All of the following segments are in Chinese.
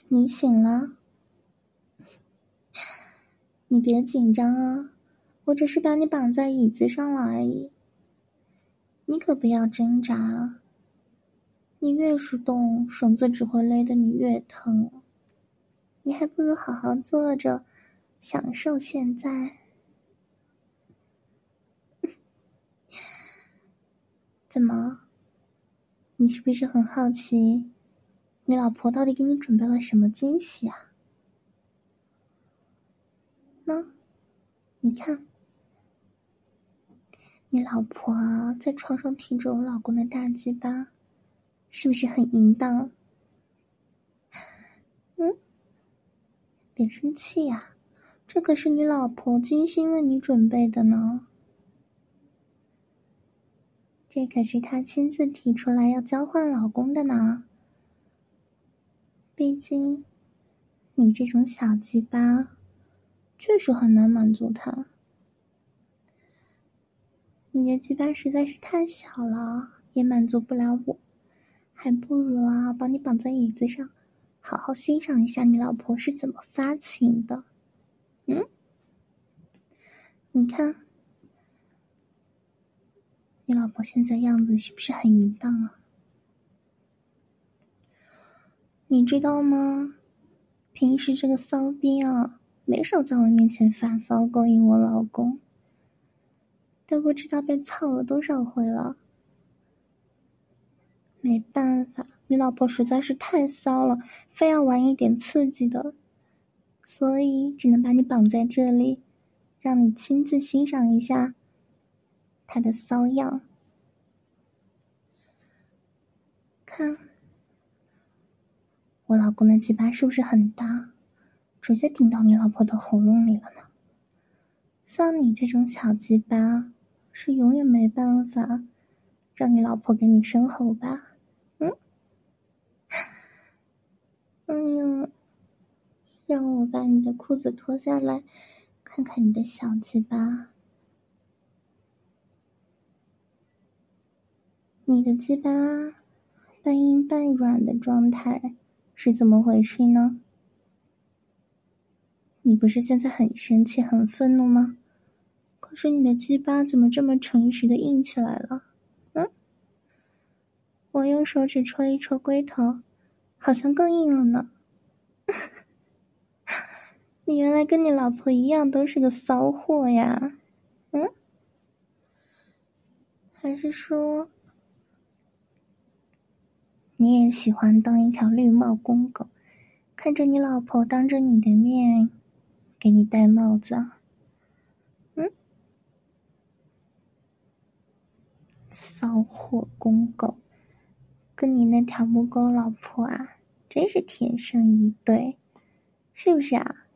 你醒了？你别紧张啊，我只是把你绑在椅子上了而已。你可不要挣扎啊，你越是动，绳子只会勒得你越疼。你还不如好好坐着，享受现在。怎么？你是不是很好奇，你老婆到底给你准备了什么惊喜啊？你看，你老婆啊，在床上挺着我老公的大鸡巴，是不是很淫荡？别生气呀，这可是你老婆精心为你准备的呢。这可是她亲自提出来要交换老公的呢。毕竟，你这种小鸡巴，确实很难满足她。你的鸡巴实在是太小了，也满足不了我，还不如啊，把你绑在椅子上，好好欣赏一下你老婆是怎么发情的。你看，你老婆现在样子是不是很淫荡啊？你知道吗？平时这个骚逼啊，没少在我面前发骚勾引我老公，都不知道被操了多少回了。没办法，你老婆实在是太骚了，非要玩一点刺激的，所以只能把你绑在这里，让你亲自欣赏一下她的骚样。看，我老公的鸡巴是不是很大，直接顶到你老婆的喉咙里了呢？像你这种小鸡巴，是永远没办法让你老婆给你生猴吧？哎呀，让我把你的裤子脱下来，看看你的小鸡巴。你的鸡巴半硬半软的状态是怎么回事呢？你不是现在很生气很愤怒吗？可是你的鸡巴怎么这么诚实的硬起来了？我用手指戳一戳龟头，好像更硬了呢。你原来跟你老婆一样都是个骚货呀？还是说你也喜欢当一条绿帽公狗，看着你老婆当着你的面给你戴帽子啊？骚货公狗，跟你那条母狗老婆啊，真是天生一对，是不是啊？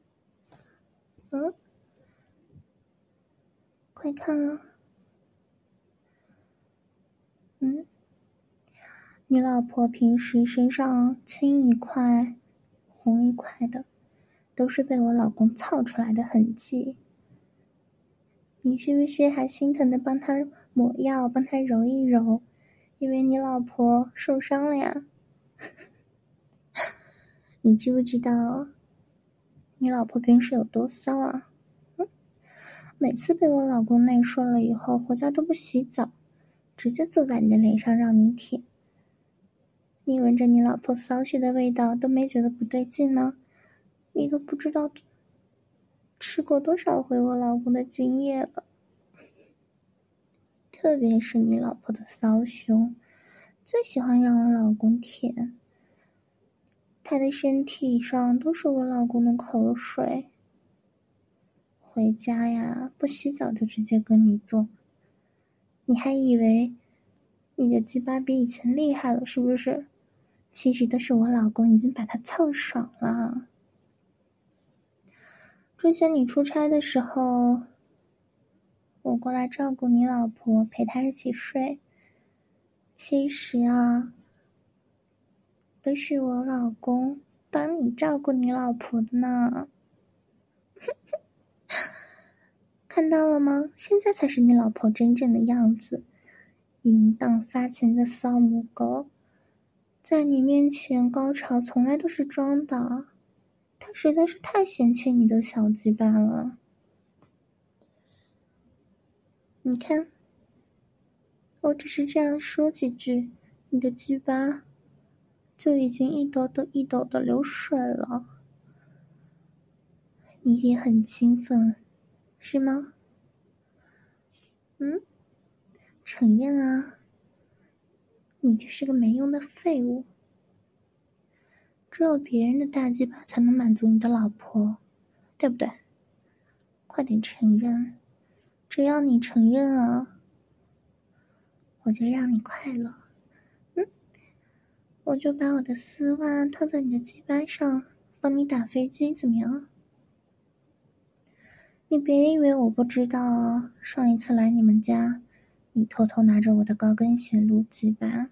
快看啊！你老婆平时身上青一块红一块的，都是被我老公操出来的痕迹。你是不是还心疼的帮她抹药，帮她揉一揉，因为你老婆受伤了呀？你知不知道你老婆平时有多骚啊？每次被我老公内射了以后，回家都不洗澡，直接坐在你的脸上让你舔。你闻着你老婆骚气的味道都没觉得不对劲吗？你都不知道吃过多少回我老公的精液了。特别是你老婆的骚胸，最喜欢让我老公舔。他的身体上都是我老公的口水。回家呀，不洗澡就直接跟你做，你还以为你的鸡巴比以前厉害了是不是？其实都是我老公已经把他操爽了。之前你出差的时候，我过来照顾你老婆，陪她一起睡。其实啊，都是我老公帮你照顾你老婆的呢。看到了吗？现在才是你老婆真正的样子，淫荡发情的骚母狗。 在你面前高潮从来都是装的，他实在是太嫌弃你的小鸡巴了。你看，我只是这样说几句，你的鸡巴就已经一抖抖一抖的流水了。你也很兴奋，是吗？承认啊，你就是个没用的废物。只有别人的大鸡巴才能满足你的老婆，对不对？快点承认，只要你承认啊，我就让你快乐。我就把我的丝袜套在你的鸡巴上，帮你打飞机，怎么样？你别以为我不知道啊，上一次来你们家，你偷偷拿着我的高跟鞋撸鸡巴，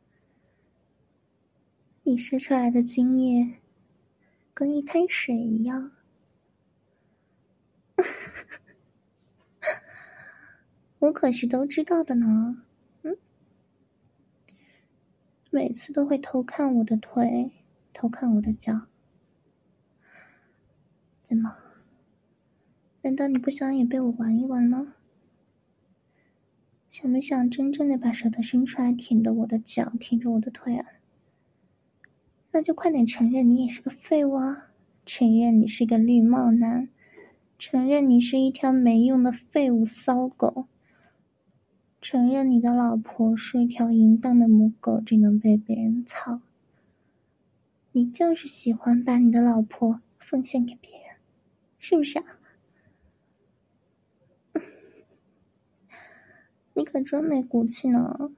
你射出来的精液跟一滩水一样。我可是都知道的呢。每次都会偷看我的腿，偷看我的脚。怎么？难道你不想也被我玩一玩吗？想不想真正的把舌头伸出来舔着我的脚，舔着我的腿啊？那就快点承认你也是个废物啊！承认你是个绿帽男，承认你是一条没用的废物骚狗，承认你的老婆是一条淫荡的母狗，只能被别人操。你就是喜欢把你的老婆奉献给别人，是不是啊？你可真没骨气呢。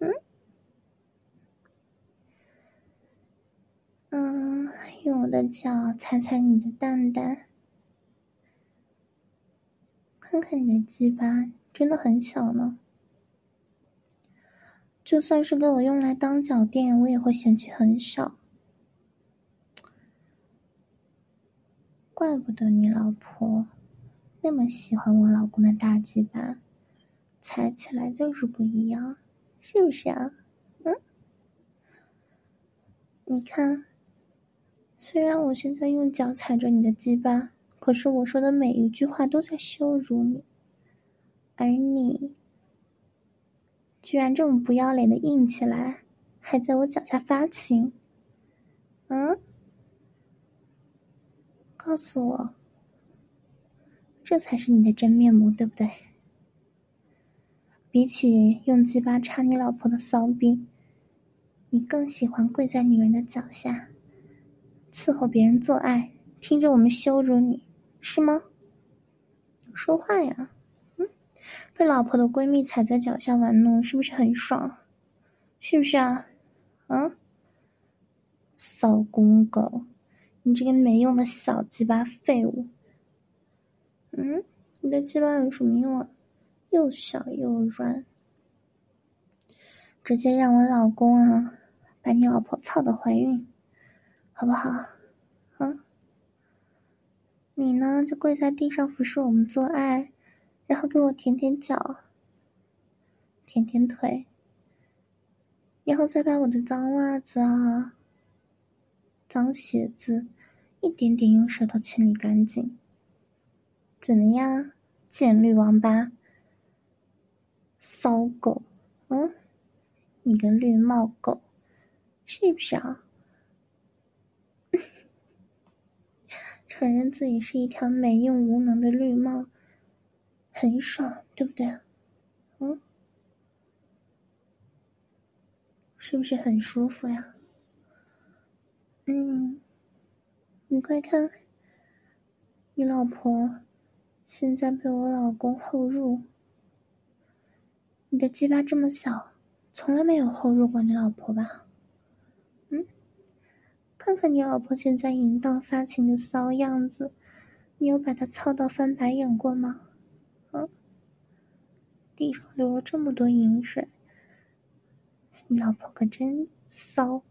用我的脚踩踩你的蛋蛋，看看你的鸡巴，真的很小呢。就算是给我用来当脚垫，我也会嫌弃很小。怪不得你老婆那么喜欢我老公的大鸡巴，踩起来就是不一样，是不是啊？你看，虽然我现在用脚踩着你的鸡巴，可是我说的每一句话都在羞辱你，而你居然这么不要脸的硬起来，还在我脚下发情。告诉我，这才是你的真面目，对不对？比起用鸡巴插你老婆的骚逼，你更喜欢跪在女人的脚下，伺候别人做爱，听着我们羞辱你，是吗？说话呀！被老婆的闺蜜踩在脚下玩弄，是不是很爽？是不是啊？骚公狗，你这个没用的小鸡巴废物！你的鸡巴有什么用啊？又小又软，直接让我老公啊把你老婆操得怀孕，好不好？你呢就跪在地上服侍我们做爱，然后给我舔舔脚，舔舔腿，然后再把我的脏袜子啊、脏鞋子一点点用舌头清理干净。怎么样，贱绿王八，骚狗，你个绿帽狗，是不是啊？承认自己是一条没用无能的绿帽，很爽，对不对？是不是很舒服呀？你快看，你老婆现在被我老公后入，你的鸡巴这么小，从来没有后入过你老婆吧？看看你老婆现在淫荡发情的骚样子，你有把她操到翻白眼过吗？地上流了这么多淫水，你老婆可真骚。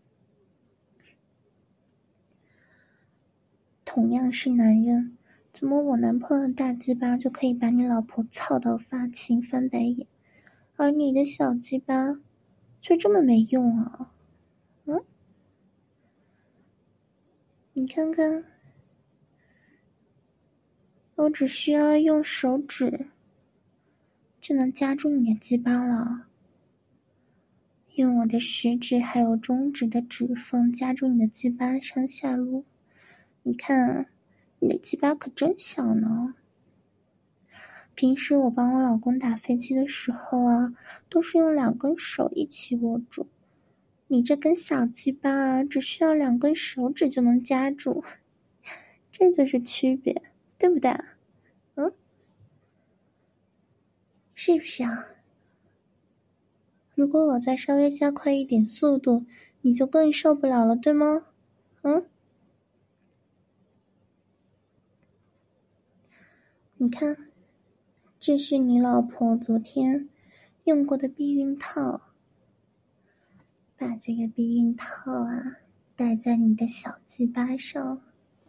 同样是男人，怎么我男朋友的大鸡巴就可以把你老婆操到发情翻白眼，而你的小鸡巴却这么没用啊？ 你看看，我只需要用手指就能夹住你的鸡巴了，用我的食指还有中指的指缝夹住你的鸡巴上下路。你看，你的鸡巴可真小呢。平时我帮我老公打飞机的时候啊，都是用2根手一起握住，你这根小鸡巴啊，只需要2根手指就能夹住，这就是区别，对不对？是不是啊？如果我再稍微加快一点速度，你就更受不了了，对吗？你看，这是你老婆昨天用过的避孕套，把这个避孕套啊戴在你的小鸡巴上。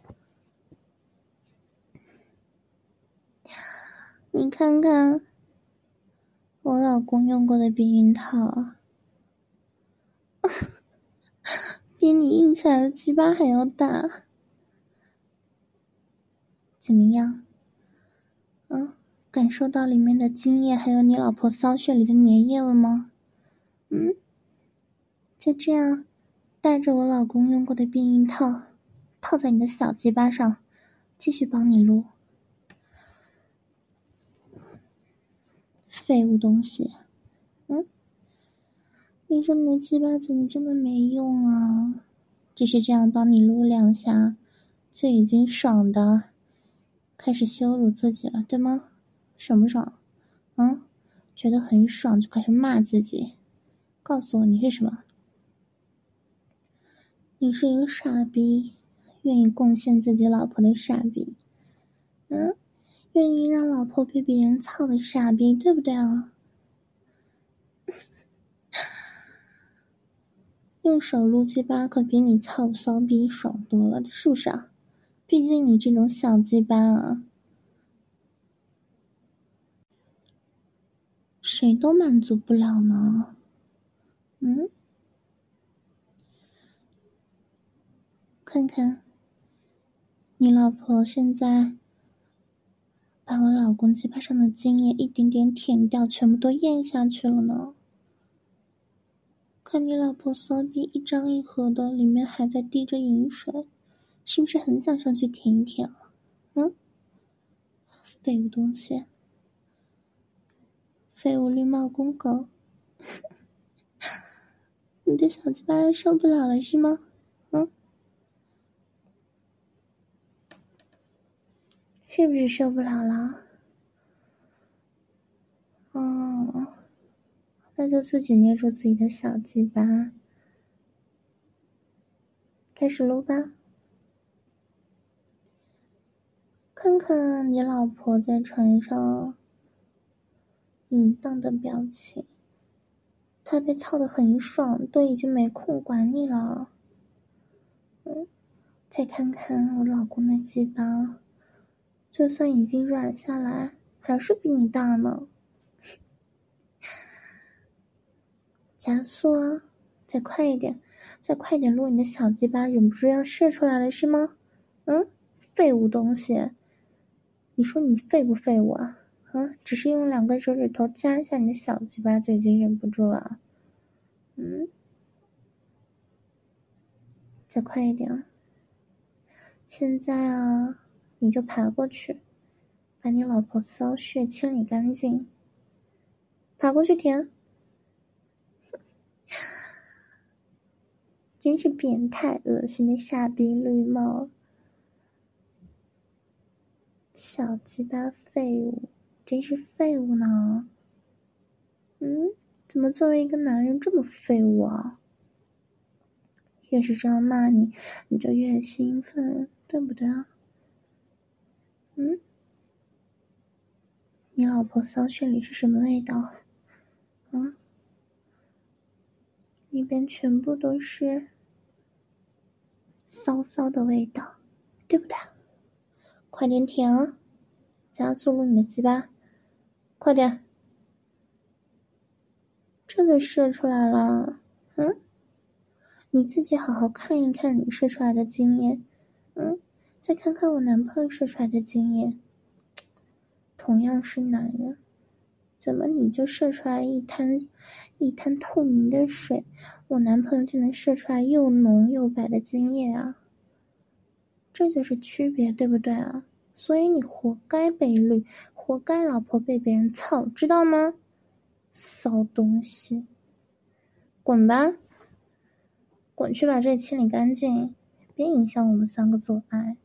你看看，我老公用过的避孕套，比你硬起来的鸡巴还要大。怎么样？感受到里面的精液还有你老婆骚穴里的粘液了吗？就这样，带着我老公用过的避孕套，套在你的小鸡巴上，继续帮你撸。废物东西。你说你的鸡巴怎么这么没用啊？只是这样帮你撸2下，就已经爽的开始羞辱自己了，对吗？爽不爽？觉得很爽就开始骂自己。告诉我你是什么？你是一个傻逼，愿意贡献自己老婆的傻逼。愿意让老婆被别人操的傻逼，对不对啊？用手撸鸡巴可比你操骚逼爽多了，是不是啊？毕竟你这种小鸡巴啊，谁都满足不了呢。看看，你老婆现在把我老公鸡巴上的精液一点点舔掉，全部都咽下去了呢。看你老婆骚逼一张一合的，里面还在滴着饮水，是不是很想上去舔一舔啊？废物东西，废物绿帽公狗。你的小鸡巴受不了了是吗？是不是受不了了？那就自己捏住自己的小鸡巴，开始撸吧。看看你老婆在船上淫荡的表情，她被操得很爽，都已经没空管你了。再看看我老公的鸡巴，就算已经软下来，还是比你大呢。加速啊，再快一点，再快一点撸你的小鸡巴，忍不住要射出来了是吗？废物东西，你说你废不废物啊？只是用2根手指头夹一下你的小鸡巴就已经忍不住了。再快一点。现在啊，你就爬过去，把你老婆骚穴清理干净，爬过去舔。真是变态，恶心的傻逼绿帽，小鸡巴废物，真是废物呢。怎么作为一个男人这么废物啊？越是这样骂你，你就越兴奋，对不对啊？你老婆骚穴里是什么味道？里边全部都是骚骚的味道，对不对？快点舔啊！加速撸你的鸡巴，快点！这就射出来了。你自己好好看一看你射出来的精液， 再看看我男朋友射出来的精液，同样是男人，怎么你就射出来一滩透明的水，我男朋友就能射出来又浓又白的精液啊？这就是区别，对不对啊？所以你活该被绿，活该老婆被别人操，知道吗？骚东西，滚吧，滚去把这清理干净，别影响我们3个做爱。